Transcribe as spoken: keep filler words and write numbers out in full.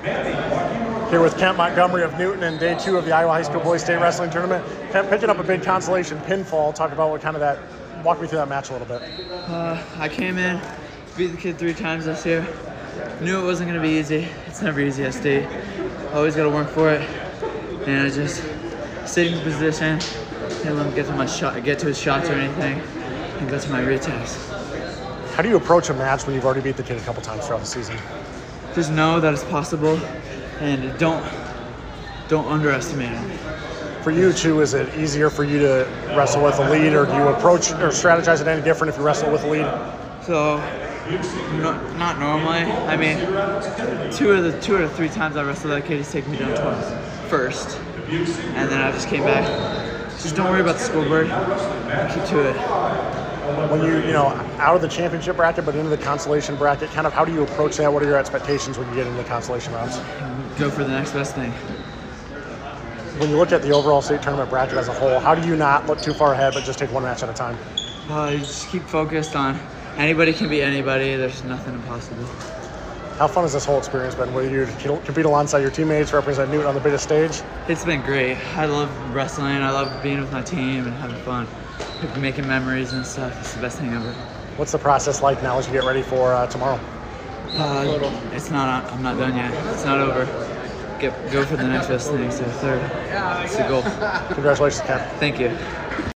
Here with Kent Montgomery of Newton in day two of the Iowa High School Boys State Wrestling Tournament. Kent, picking up a big consolation pinfall. Talk about what kind of that, walk me through that match a little bit. Uh, I came in, beat the kid three times this year. Knew it wasn't going to be easy. It's never easy at state. Always got to work for it. And I just stayed in position, didn't let him get to my shot, get to his shots or anything, and go to my retakes. How do you approach a match when you've already beat the kid a couple times throughout the season? Just know that it's possible, and don't don't underestimate him. For you too, is it easier for you to wrestle with a lead, or do you approach or strategize it any different if you wrestle with a lead? So, no, not normally. I mean, two of the two or three times I wrestled that kid, he's taken me down twice first, and then I just came back. Just don't worry about the scoreboard. Keep to it. When you, you know, out of the championship bracket but into the consolation bracket, kind of how do you approach that? What are your expectations when you get into the consolation rounds? Go for the next best thing. When you look at the overall state tournament bracket as a whole, how do you not look too far ahead but just take one match at a time? Uh, you just keep focused on anybody can beat anybody. There's nothing impossible. How fun has this whole experience been? Whether you compete alongside your teammates, represent Newton on the biggest stage? It's been great. I love wrestling. I love being with my team and having fun. Making memories and stuff. It's the best thing ever. What's the process like now as you get ready for uh, tomorrow? Uh, it's not. I'm not done yet. It's not over. Get go for the next best thing. So third. It's the goal. Congratulations, Ken. Thank you.